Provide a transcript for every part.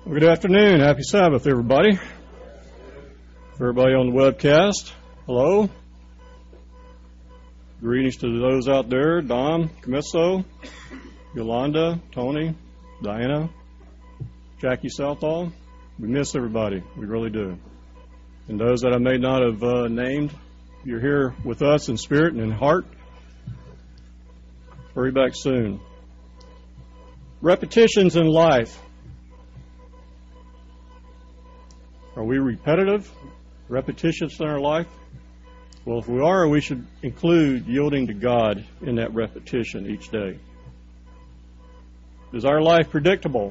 Well, good afternoon. Happy Sabbath, everybody. Everybody on the webcast, hello. Greetings to those out there, Dom, Camisso, Yolanda, Tony, Diana, Jackie Southall. We miss everybody. We really do. And those that I may not have named, you're here with us in spirit and in heart. Hurry back soon. Repetitions in life. Are we repetitive, repetitious in our life? Well, if we are, we should include yielding to God in that repetition each day. Is our life predictable?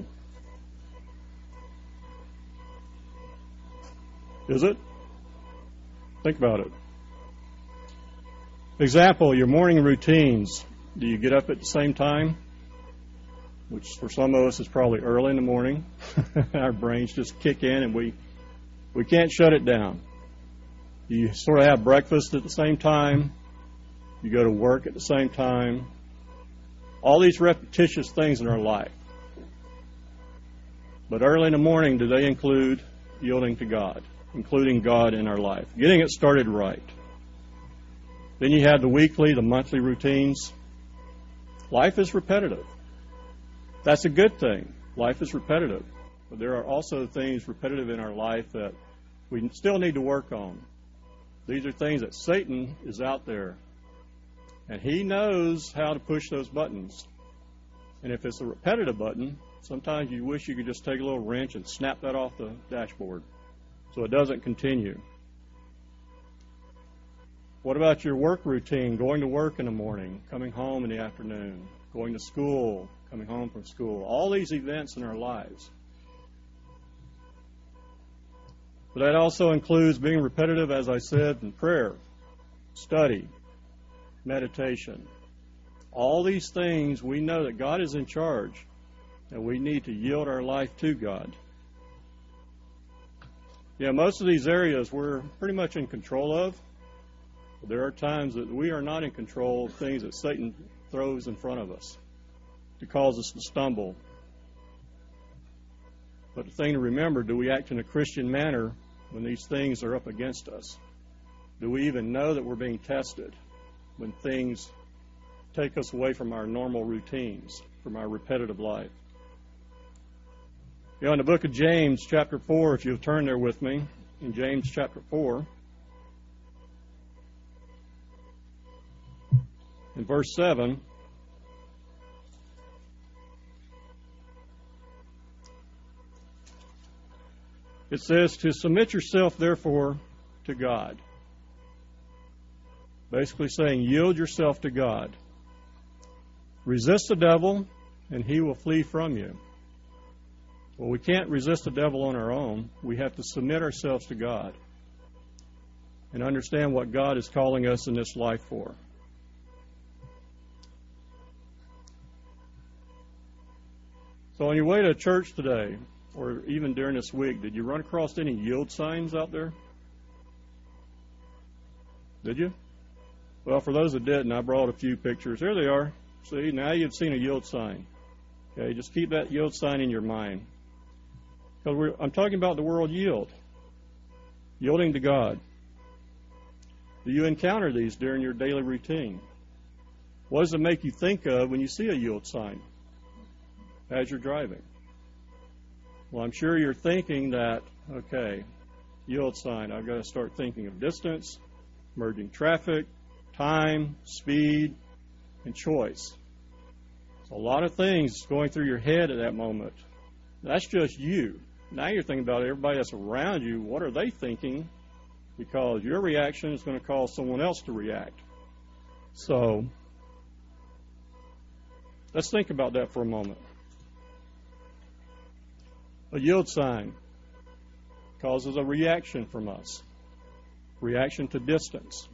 Is it? Think about it. Example, your morning routines. Do you get up at the same time? Which for some of us is probably early in the morning. Our brains just kick in and we can't shut it down. You sort of have breakfast at the same time. You go to work at the same time. All these repetitious things in our life. But early in the morning, do they include yielding to God, including God in our life, getting it started right? Then you have the weekly, the monthly routines. Life is repetitive. That's a good thing. Life is repetitive. But there are also things repetitive in our life that we still need to work on. These are things that Satan is out there. And he knows how to push those buttons. And if it's a repetitive button, sometimes you wish you could just take a little wrench and snap that off the dashboard so it doesn't continue. What about your work routine? Going to work in the morning, coming home in the afternoon, going to school, coming home from school. All these events in our lives. But that also includes being repetitive, as I said, in prayer, study, meditation. All these things, we know that God is in charge, and we need to yield our life to God. Yeah, most of these areas we're pretty much in control of. But there are times that we are not in control of things that Satan throws in front of us to cause us to stumble. But the thing to remember, do we act in a Christian manner when these things are up against us? Do we even know that we're being tested when things take us away from our normal routines, from our repetitive life? You know, in the book of James, chapter 4, if you'll turn there with me, in James chapter 4, in verse 7, it says, to submit yourself, therefore, to God. Basically saying, yield yourself to God. Resist the devil, and he will flee from you. Well, we can't resist the devil on our own. We have to submit ourselves to God and understand what God is calling us in this life for. So on your way to church today, or even during this week, did you run across any yield signs out there? Did you? Well, for those that didn't, I brought a few pictures. There they are. See, now you've seen a yield sign. Okay, just keep that yield sign in your mind. Because I'm talking about the word yield. Yielding to God. Do you encounter these during your daily routine? What does it make you think of when you see a yield sign as you're driving? Well, I'm sure you're thinking that, okay, yield sign, I've got to start thinking of distance, merging traffic, time, speed, and choice. So a lot of things going through your head at that moment. That's just you. Now you're thinking about everybody that's around you. What are they thinking? Because your reaction is going to cause someone else to react. So let's think about that for a moment. A yield sign causes a reaction from us. Reaction to distance.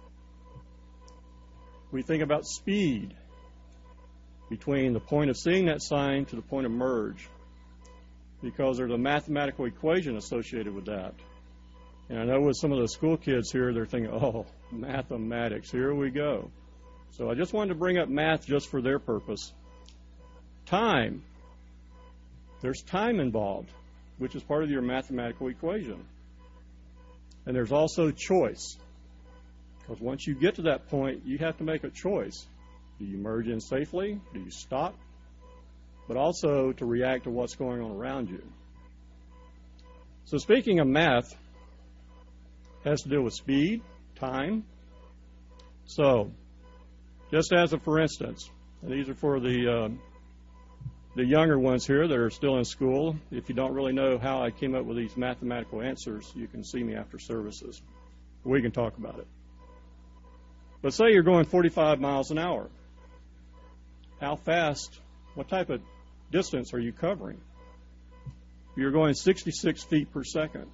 We think about speed between the point of seeing that sign to the point of merge, because there's a mathematical equation associated with that. And I know with some of the school kids here, they're thinking, oh, mathematics, here we go. So I just wanted to bring up math just for their purpose. Time. There's time involved. which is part of your mathematical equation. And there's also choice. Because once you get to that point, you have to make a choice. Do you merge in safely? Do you stop? But also to react to what's going on around you. So speaking of math, it has to do with speed, time. So, just as a for instance, and these are for the younger ones here that are still in school. If you don't really know how I came up with these mathematical answers, you can see me after services. We can talk about it. But say you're going 45 miles an hour. How fast, what type of distance are you covering? You're going 66 feet per second,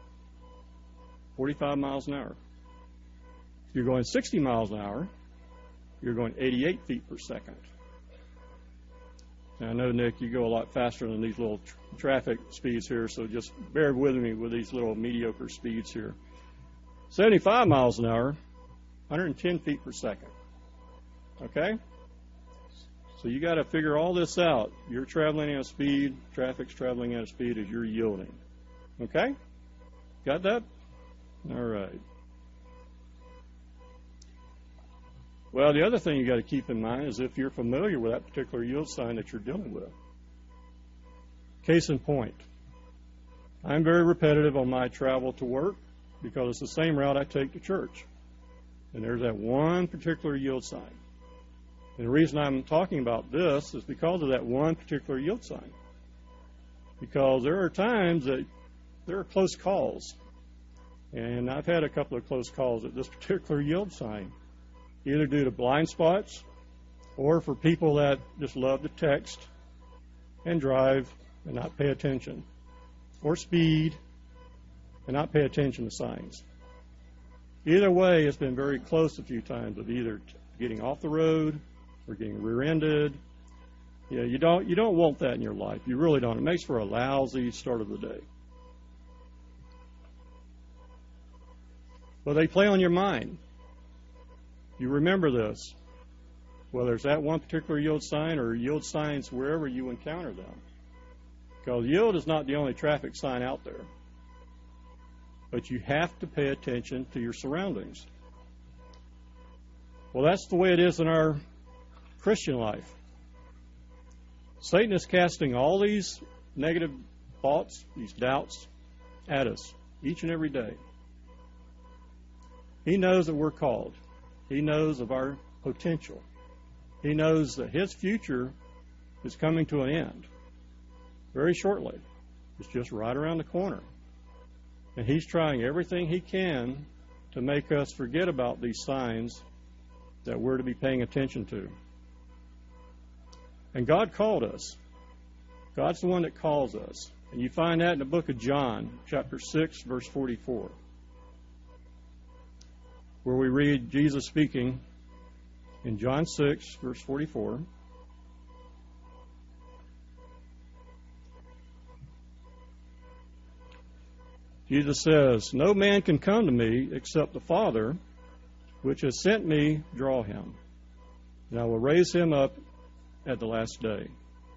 45 miles an hour. If you're going 60 miles an hour, you're going 88 feet per second. Now, I know, Nick, you go a lot faster than these little traffic speeds here, so just bear with me with these little mediocre speeds here. 75 miles an hour, 110 feet per second. Okay? So you got to figure all this out. You're traveling at a speed, traffic's traveling at a speed as you're yielding. Okay? Got that? All right. Well, the other thing you got to keep in mind is if you're familiar with that particular yield sign that you're dealing with. Case in point, I'm very repetitive on my travel to work because it's the same route I take to church. And there's that one particular yield sign. And the reason I'm talking about this is because of that one particular yield sign. Because there are times that there are close calls. And I've had a couple of close calls at this particular yield sign, either due to blind spots or for people that just love to text and drive and not pay attention, or speed and not pay attention to signs. Either way, it's been very close a few times of either getting off the road or getting rear-ended. Yeah, you don't want that in your life. You really don't. It makes for a lousy start of the day. Well, they play on your mind. You remember this, whether it's that one particular yield sign or yield signs wherever you encounter them. Because yield is not the only traffic sign out there. But you have to pay attention to your surroundings. Well, that's the way it is in our Christian life. Satan is casting all these negative thoughts, these doubts, at us each and every day. He knows that we're called. He knows of our potential. He knows that his future is coming to an end very shortly. It's just right around the corner. And he's trying everything he can to make us forget about these signs that we're to be paying attention to. And God called us. God's the one that calls us. And you find that in the book of John, chapter 6, verse 44, where we read Jesus speaking in John 6, verse 44. Jesus says, "No man can come to me except the Father, which has sent me, draw him. And I will raise him up at the last day.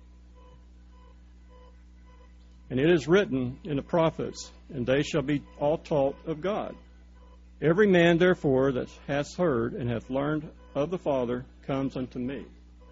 And it is written in the prophets, and they shall be all taught of God. Every man, therefore, that hath heard and hath learned of the Father comes unto me."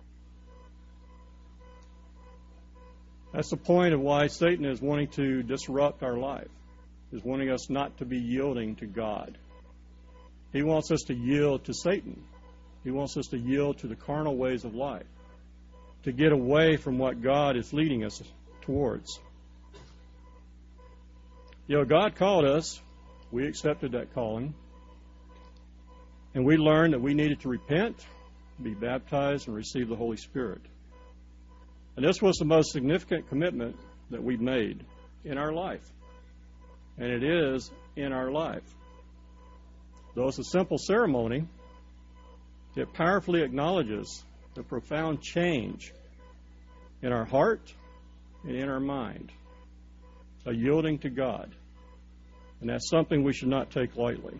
That's the point of why Satan is wanting to disrupt our life, is wanting us not to be yielding to God. He wants us to yield to Satan. He wants us to yield to the carnal ways of life, to get away from what God is leading us towards. You know, God called us. We accepted that calling. And we learned that we needed to repent, be baptized, and receive the Holy Spirit. And this was the most significant commitment that we made in our life. And it is in our life. Though it's a simple ceremony, it powerfully acknowledges the profound change in our heart and in our mind, a yielding to God. And that's something we should not take lightly.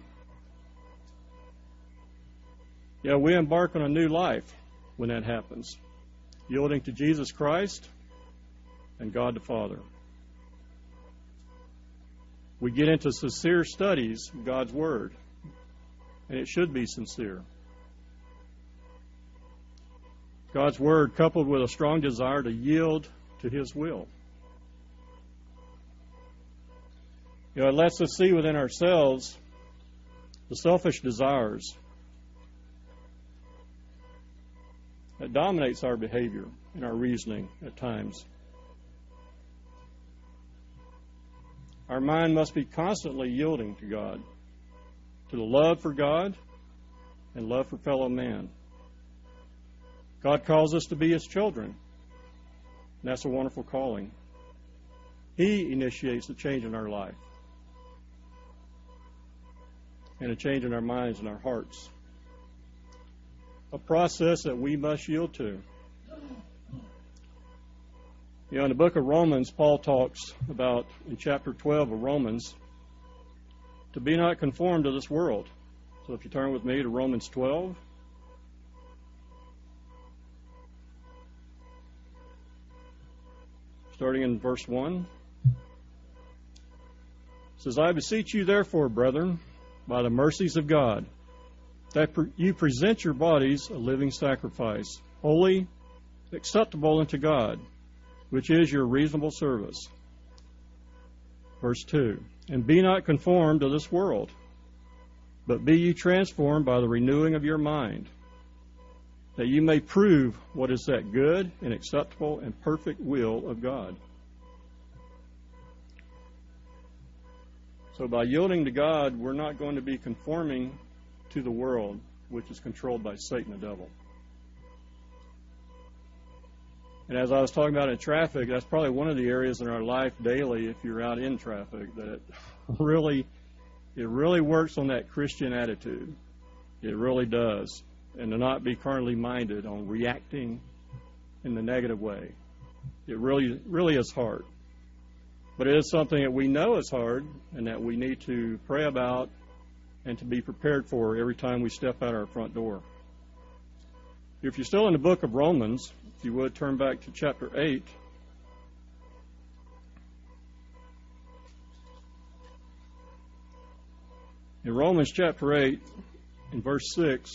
Yeah, we embark on a new life when that happens, yielding to Jesus Christ and God the Father. We get into sincere studies of God's Word, and it should be sincere. God's Word coupled with a strong desire to yield to His will. You know, it lets us see within ourselves the selfish desires that dominates our behavior and our reasoning at times. Our mind must be constantly yielding to God, to the love for God and love for fellow man. God calls us to be His children, and that's a wonderful calling. He initiates the change in our life and a change in our minds and our hearts. A process that we must yield to. You know, in the book of Romans, Paul talks about, in chapter 12 of Romans, to be not conformed to this world. So if you turn with me to Romans 12. Starting in verse 1. It says, I beseech you therefore, brethren, by the mercies of God, that you present your bodies a living sacrifice, holy, acceptable unto God, which is your reasonable service. Verse 2, and be not conformed to this world, but be ye transformed by the renewing of your mind, that you may prove what is that good and acceptable and perfect will of God. So by yielding to God, we're not going to be conforming to the world, which is controlled by Satan, the devil. And as I was talking about in traffic, that's probably one of the areas in our life daily, if you're out in traffic, that it really works on that Christian attitude. It really does. And to not be carnally minded on reacting in the negative way. It really is hard. But it is something that we know is hard and that we need to pray about and to be prepared for every time we step out our front door. If you're still in the book of Romans, if you would turn back to chapter 8. In Romans chapter 8, in verse 6,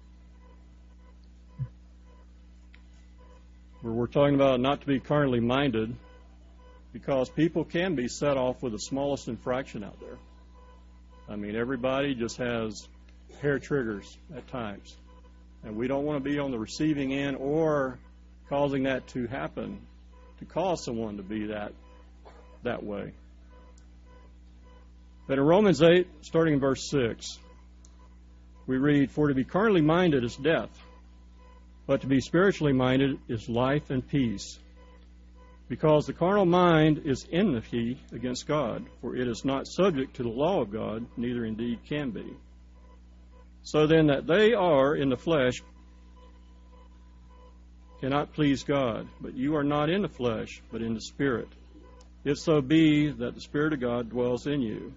where we're talking about not to be carnally minded, because people can be set off with the smallest infraction out there. I mean, everybody just has hair triggers at times. And we don't want to be on the receiving end or causing that to happen, to cause someone to be that way. But in Romans 8, starting in verse 6, we read, for to be carnally minded is death, but to be spiritually minded is life and peace. Because the carnal mind is enmity against God, for it is not subject to the law of God, neither indeed can be. So then that they are in the flesh cannot please God, but you are not in the flesh, but in the Spirit, if so be that the Spirit of God dwells in you.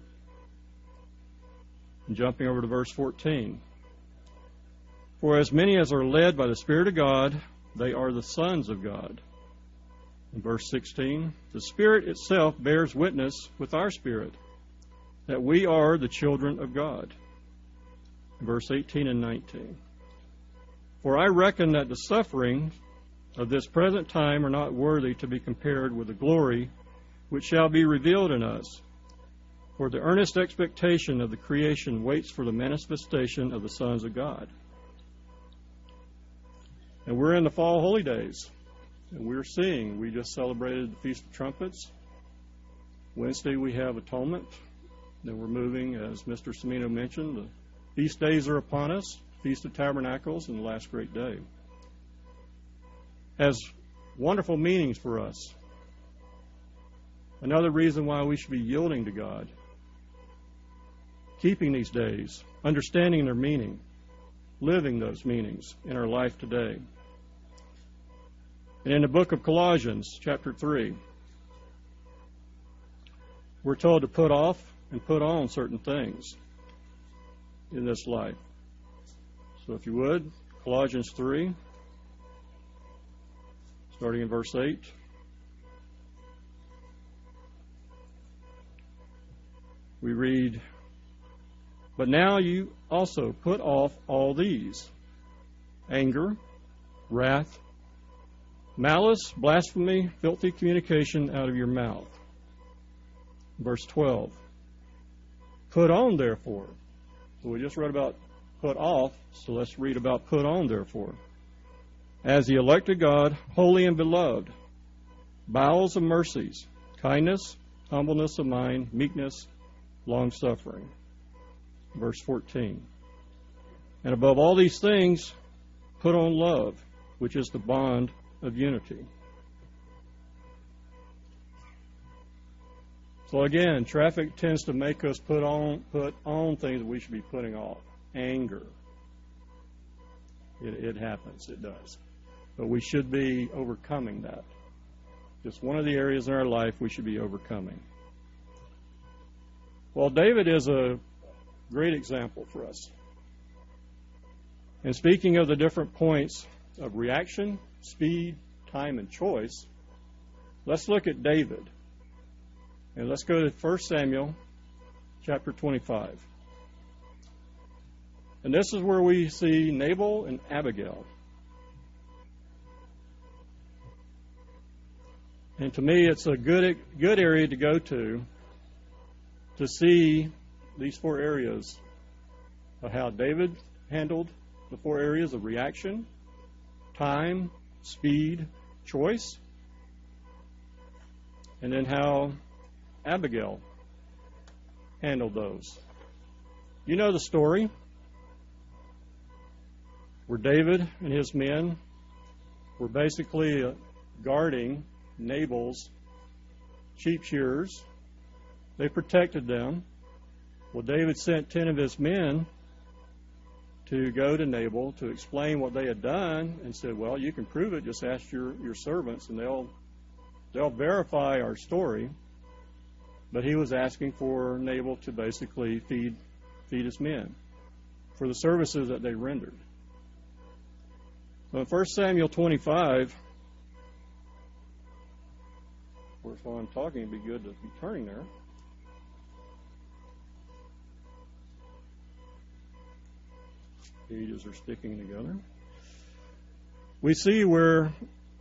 And jumping over to verse 14. For as many as are led by the Spirit of God, they are the sons of God. In verse 16, the Spirit itself bears witness with our spirit that we are the children of God. In verse 18 and 19, for I reckon that the sufferings of this present time are not worthy to be compared with the glory which shall be revealed in us. For the earnest expectation of the creation waits for the manifestation of the sons of God. And we're in the fall holy days. And we just celebrated the Feast of Trumpets. Wednesday we have Atonement. Then we're moving, as Mr. Semino mentioned, the feast days are upon us, Feast of Tabernacles, and the last great day. Has wonderful meanings for us. Another reason why we should be yielding to God. Keeping these days, understanding their meaning, living those meanings in our life today. And in the book of Colossians, chapter 3, we're told to put off and put on certain things in this life. So if you would, Colossians 3, starting in verse 8. we read, "But now you also put off all these: anger, wrath, malice, blasphemy, filthy communication out of your mouth." Verse 12, "Put on, therefore." So we just read about put off, so let's read about put on, therefore. "As the elect of God, holy and beloved, bowels of mercies, kindness, humbleness of mind, meekness, long-suffering." Verse 14, "And above all these things, put on love, which is the bond of unity." So again, traffic tends to make us put on things that we should be putting off. Anger. It happens. It does. But we should be overcoming that. Just one of the areas in our life we should be overcoming. Well, David is a great example for us. And speaking of the different points of reaction, speed, time, and choice, let's look at David. And let's go to 1 Samuel chapter 25. And this is where we see Nabal and Abigail. And to me, it's a good area to go to see these four areas of how David handled the four areas of reaction, time, speed, choice, and then how Abigail handled those. You know the story where David and his men were basically guarding Nabal's sheep shearers. They protected them. Well, David sent 10 of his men to go to Nabal to explain what they had done and said, "Well, you can prove it. Just ask your servants and they'll verify our story." But he was asking for Nabal to basically feed his men for the services that they rendered. So in 1 Samuel 25, of course, while I'm talking, it'd be good to be turning there. Pages are sticking together. We see where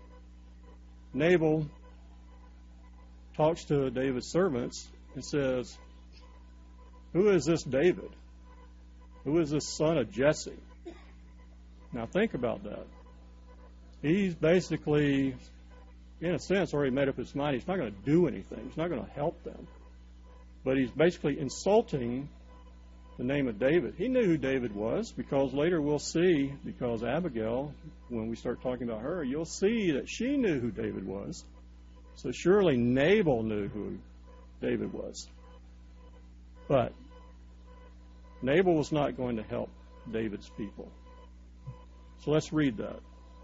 Nabal talks to David's servants and says, "Who is this David? Who is this son of Jesse?" Now think about that. He's basically, in a sense, already made up his mind. He's not going to do anything. He's not going to help them. But he's basically insulting the name of David. He knew who David was, because later we'll see, because Abigail, when we start talking about her, you'll see that she knew who David was. So surely Nabal knew who David was. But Nabal was not going to help David's people. So let's read that.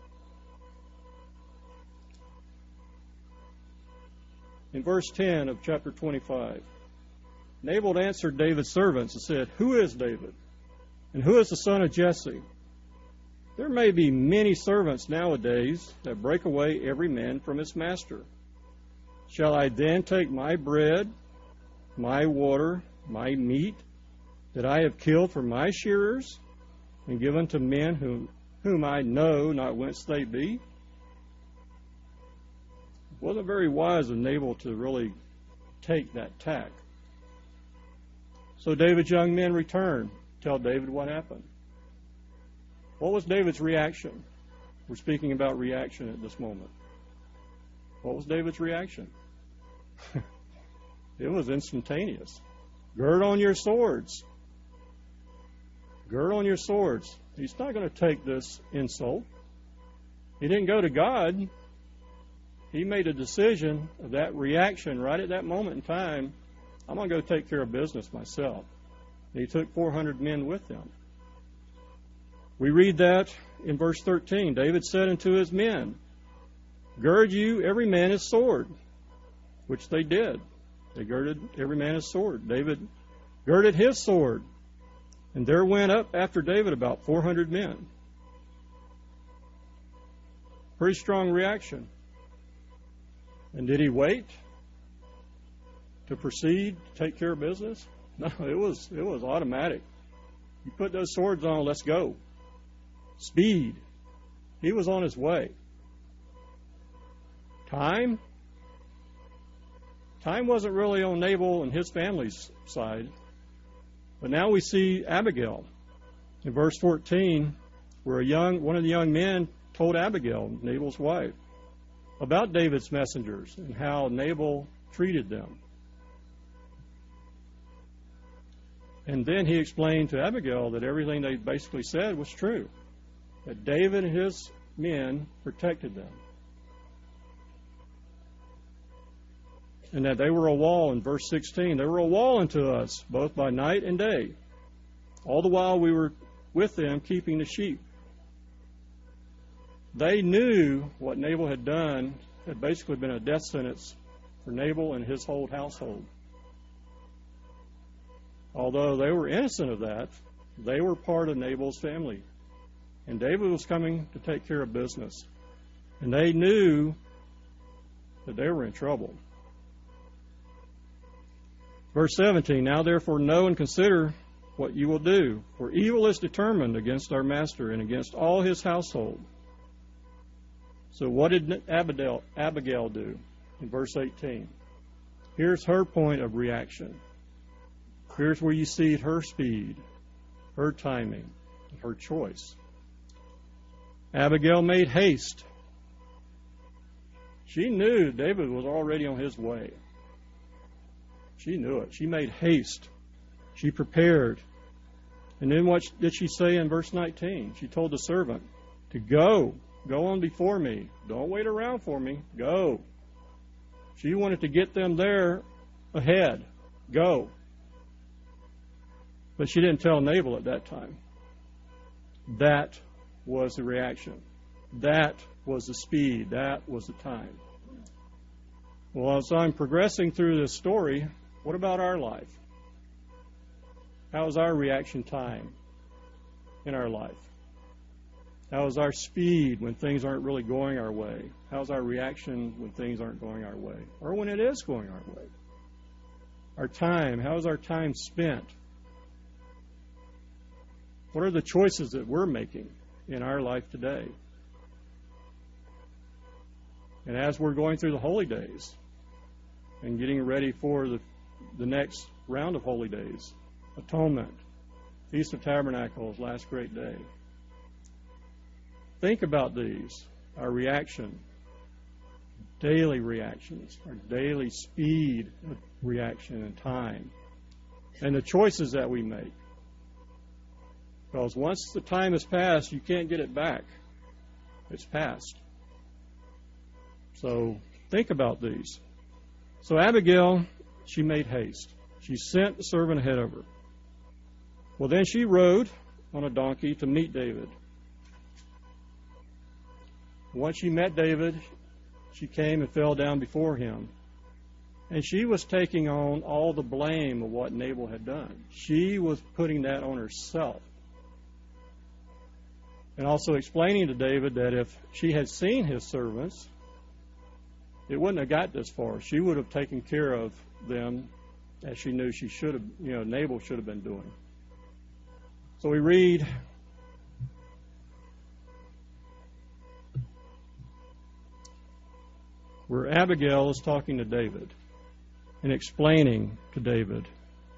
In verse 10 of chapter 25, Nabal answered David's servants and said, "Who is David? And who is the son of Jesse? There may be many servants nowadays that break away every man from his master. Shall I then take my bread, my water, my meat that I have killed for my shearers and given to men whom I know not whence they be?" It wasn't very wise of Nabal to really take that tack. So David's young men returned, tell David what happened. What was David's reaction? We're speaking about reaction at this moment. What was David's reaction? It was instantaneous. Gird on your swords. Gird on your swords. He's not going to take this insult. He didn't go to God. He made a decision of that reaction right at that moment in time. I'm going to go take care of business myself. And he took 400 men with him. We read that in verse 13. David said unto his men, "Gird you every man his sword," which they did. They girded every man his sword. David girded his sword, and there went up after David about 400 men. Pretty strong reaction. And did he wait to proceed, to take care of business? No, it was automatic. You put those swords on, let's go. Speed. He was on his way. Time wasn't really on Nabal and his family's side. But now we see Abigail in verse 14, where one of the young men told Abigail, Nabal's wife, about David's messengers and how Nabal treated them. And then he explained to Abigail that everything they basically said was true, that David and his men protected them, and that they were a wall. In verse 16, they were a wall unto us, both by night and day, all the while we were with them keeping the sheep. They knew what Nabal had done had basically been a death sentence for Nabal and his whole household. Although they were innocent of that, they were part of Nabal's family. And David was coming to take care of business. And they knew that they were in trouble. Verse 17, now therefore know and consider what you will do, for evil is determined against our master and against all his household. So what did Abigail do in verse 18? Here's her point of reaction. Here's where you see her speed, her timing, her choice. Abigail made haste. She knew David was already on his way. She knew it. She made haste. She prepared. And then what did she say in verse 19? She told the servant to go. Go on before me. Don't wait around for me. Go. She wanted to get them there ahead. Go. But she didn't tell Nabal at that time. That was the reaction. That was the speed. That was the time. Well, as I'm progressing through this story, what about our life? How is our reaction time in our life? How is our speed when things aren't really going our way? How's our reaction when things aren't going our way? Or when it is going our way? Our time, how is our time spent? What are the choices that we're making in our life today? And as we're going through the holy days and getting ready for the next round of holy days, Atonement, Feast of Tabernacles, Last Great Day, think about these, our reaction, daily reactions, our daily speed of reaction and time, and the choices that we make. Because once the time has passed, you can't get it back. It's past. So think about these. So Abigail, she made haste. She sent the servant ahead of her. Well, then she rode on a donkey to meet David. Once she met David, she came and fell down before him. And she was taking on all the blame of what Nabal had done. She was putting that on herself. And also explaining to David that if she had seen his servants, it wouldn't have got this far. She would have taken care of them as she knew she should have, Nabal should have been doing. So we read where Abigail is talking to David and explaining to David.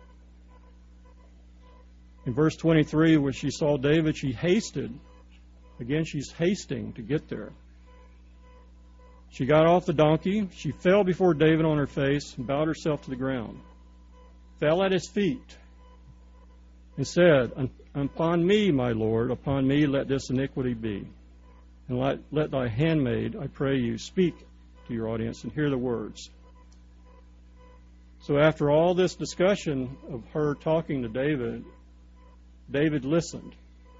In verse 23, where she saw David, she hasted. Again, she's hasting to get there. She got off the donkey. She fell before David on her face and bowed herself to the ground. Fell at his feet and said, upon me, my Lord, upon me let this iniquity be. And let thy handmaid, I pray you, speak to your audience and hear the words. So after all this discussion of her talking to David, David listened.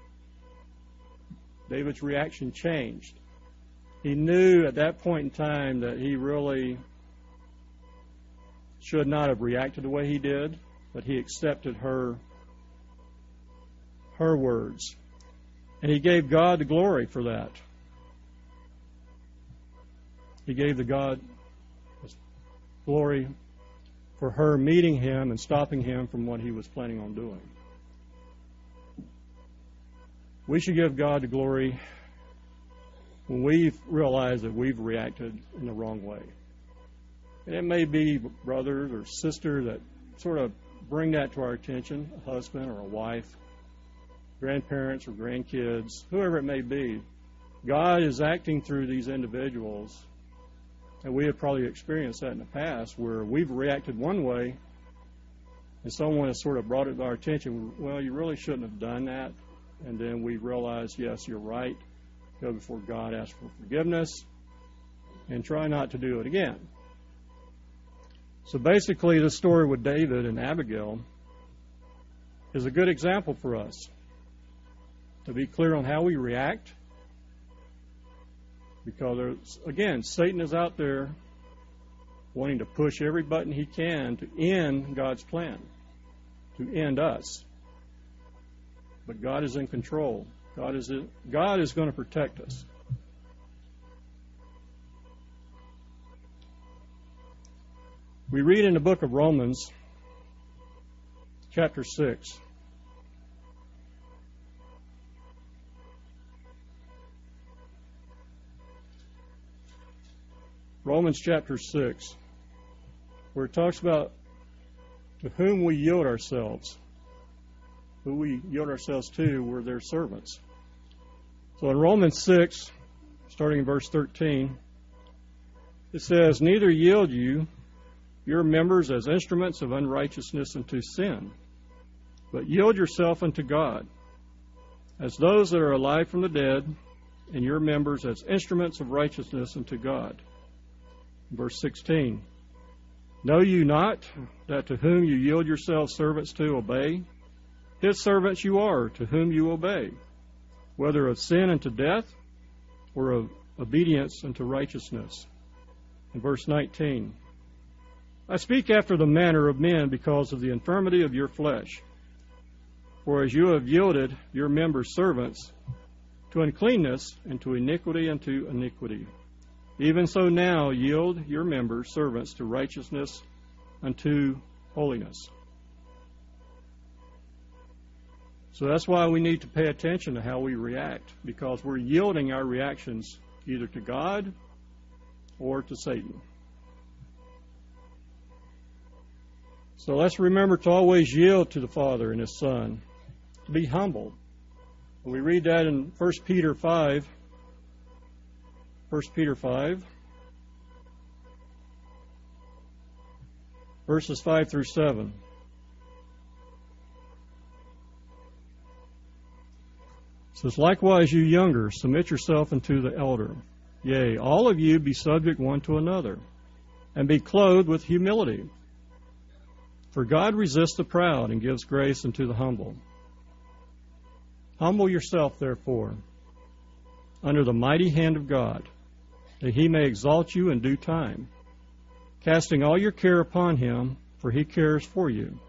David's reaction changed. He knew at that point in time that he really should not have reacted the way he did, but he accepted her words. And he gave God the glory for that. He gave the God glory for her meeting him and stopping him from what he was planning on doing. We should give God the glory when we realize that we've reacted in the wrong way. And it may be brothers or sisters that sort of bring that to our attention, a husband or a wife, grandparents or grandkids, whoever it may be. God is acting through these individuals, and we have probably experienced that in the past where we've reacted one way and someone has sort of brought it to our attention, well, you really shouldn't have done that. And then we realize, yes, you're right. Go before God, ask for forgiveness, and try not to do it again. So basically, the story with David and Abigail is a good example for us to be clear on how we react. Because, again, Satan is out there wanting to push every button he can to end God's plan, to end us. But God is in control. God is going to protect us. We read in the book of Romans, chapter 6. Romans chapter 6, where it talks about to whom we yield ourselves. Who we yield ourselves to, we're their servants. So in Romans 6, starting in verse 13, it says, "Neither yield you your members as instruments of unrighteousness unto sin, but yield yourself unto God, as those that are alive from the dead, and your members as instruments of righteousness unto God." Verse 16, "Know you not that to whom you yield yourselves servants to obey, his servants you are to whom you obey, whether of sin unto death, or of obedience unto righteousness?" In verse 19, "I speak after the manner of men because of the infirmity of your flesh. For as you have yielded your members servants to uncleanness, and to iniquity unto iniquity, even so now yield your members servants to righteousness unto holiness." So that's why we need to pay attention to how we react, because we're yielding our reactions either to God or to Satan. So let's remember to always yield to the Father and His Son, to be humble. And we read that in 1 Peter 5. 1 Peter 5, verses 5 through 7. It says, "Likewise, you younger, submit yourself unto the elder. Yea, all of you be subject one to another, and be clothed with humility. For God resists the proud, and gives grace unto the humble. Humble yourself, therefore, under the mighty hand of God, that He may exalt you in due time, casting all your care upon Him, for He cares for you."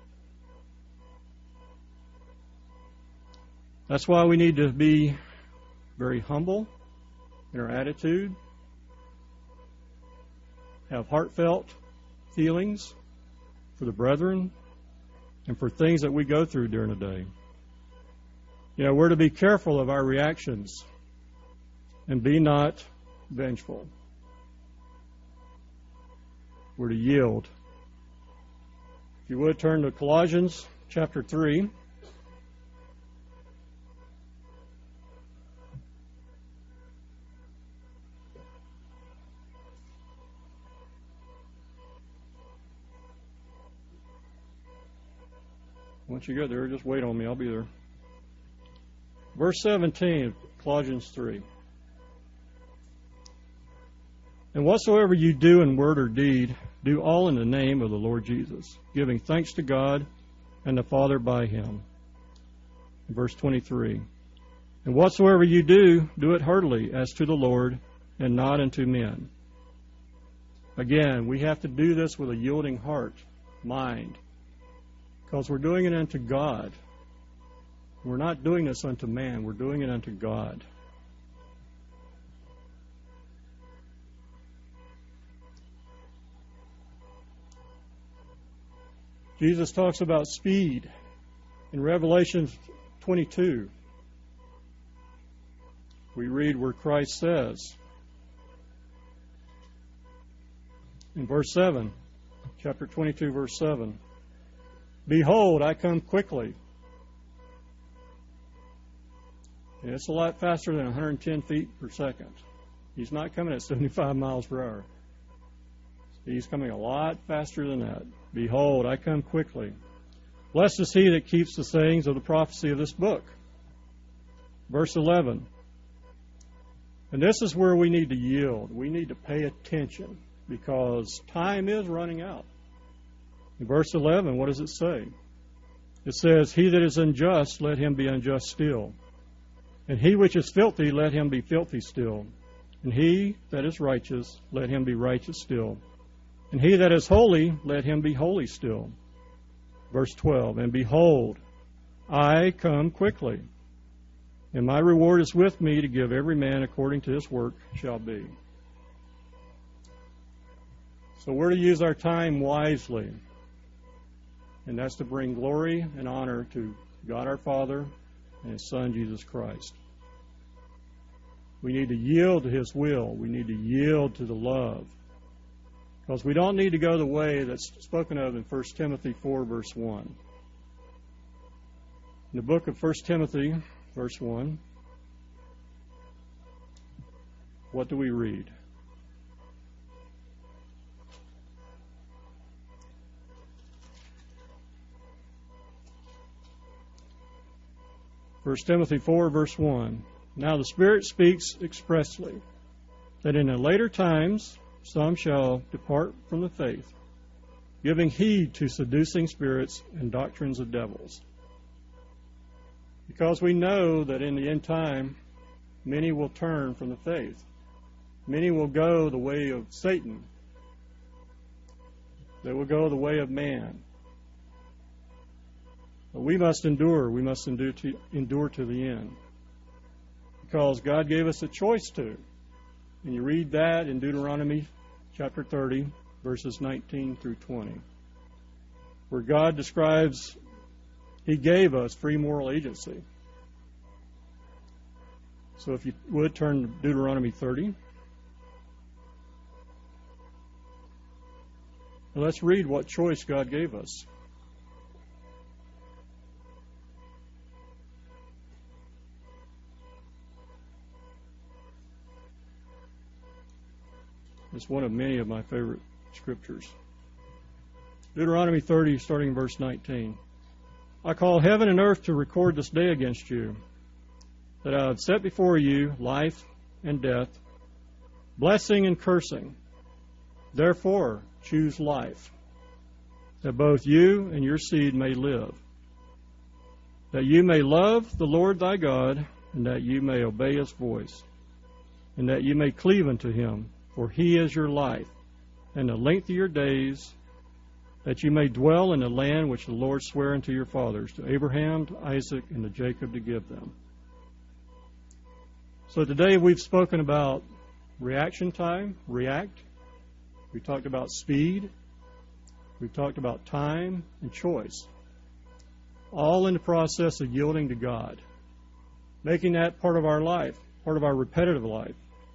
That's why we need to be very humble in our attitude, have heartfelt feelings for the brethren, and for things that we go through during the day. You know, we're to be careful of our reactions and be not vengeful. We're to yield. If you would, turn to Colossians chapter 3. Once you get there, just wait on me. I'll be there. Verse 17 of Colossians 3. "And whatsoever you do in word or deed, do all in the name of the Lord Jesus, giving thanks to God and the Father by Him." Verse 23. "And whatsoever you do, do it heartily as to the Lord, and not unto men." Again, we have to do this with a yielding heart, mind, because we're doing it unto God. We're not doing this unto man. We're doing it unto God. Jesus talks about speed in Revelation 22. We read where Christ says in verse 7, chapter 22, verse 7, "Behold, I come quickly." And it's a lot faster than 110 feet per second. He's not coming at 75 miles per hour. He's coming a lot faster than that. "Behold, I come quickly. Blessed is he that keeps the sayings of the prophecy of this book." Verse 11. And this is where we need to yield. We need to pay attention because time is running out. In verse 11, what does it say? It says, "He that is unjust, let him be unjust still. And he which is filthy, let him be filthy still. And he that is righteous, let him be righteous still. And he that is holy, let him be holy still." Verse 12, "And behold, I come quickly, and my reward is with me to give every man according to his work shall be." So we're to use our time wisely, and that's to bring glory and honor to God our Father and His Son, Jesus Christ. We need to yield to His will. We need to yield to the love. Because we don't need to go the way that's spoken of in 1 Timothy 4, verse 1. In the book of 1 Timothy, verse 1, what do we read? First Timothy 4, verse 1. "Now the Spirit speaks expressly, that in the later times some shall depart from the faith, giving heed to seducing spirits and doctrines of devils." Because we know that in the end time, many will turn from the faith. Many will go the way of Satan. They will go the way of man. But we must endure. We must endure to the end. Because God gave us a choice to. And you read that in Deuteronomy chapter 30, verses 19 through 20, where God describes He gave us free moral agency. So if you would turn to Deuteronomy 30. And let's read what choice God gave us. It's one of many of my favorite scriptures. Deuteronomy 30, starting in verse 19. "I call heaven and earth to record this day against you, that I have set before you life and death, blessing and cursing. Therefore choose life, that both you and your seed may live, that you may love the Lord thy God, and that you may obey His voice, and that you may cleave unto Him, for He is your life, and the length of your days, that you may dwell in the land which the Lord sware unto your fathers, to Abraham, to Isaac, and to Jacob, to give them." So today we've spoken about reaction time, react. We talked about speed. We've talked about time and choice. All in the process of yielding to God, making that part of our life, part of our repetitive life.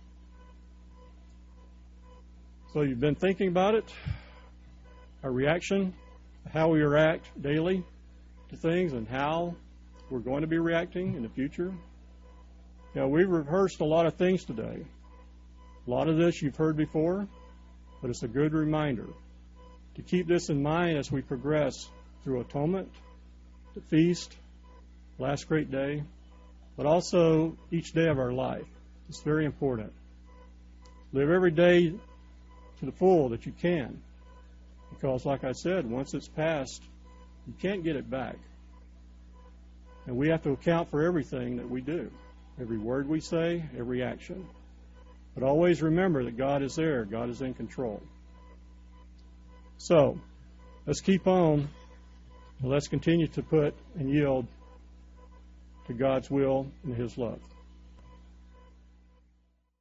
So you've been thinking about it, our reaction, how we react daily to things, and how we're going to be reacting in the future. We've rehearsed a lot of things today. A lot of this you've heard before, but it's a good reminder to keep this in mind as we progress through Atonement, the feast, last great day, but also each day of our life. It's very important. Live every day to the full that you can. Because, like I said, once it's passed, you can't get it back. And we have to account for everything that we do. Every word we say, every action. But always remember that God is there. God is in control. So, let's keep on. And let's continue to put and yield to God's will and His love.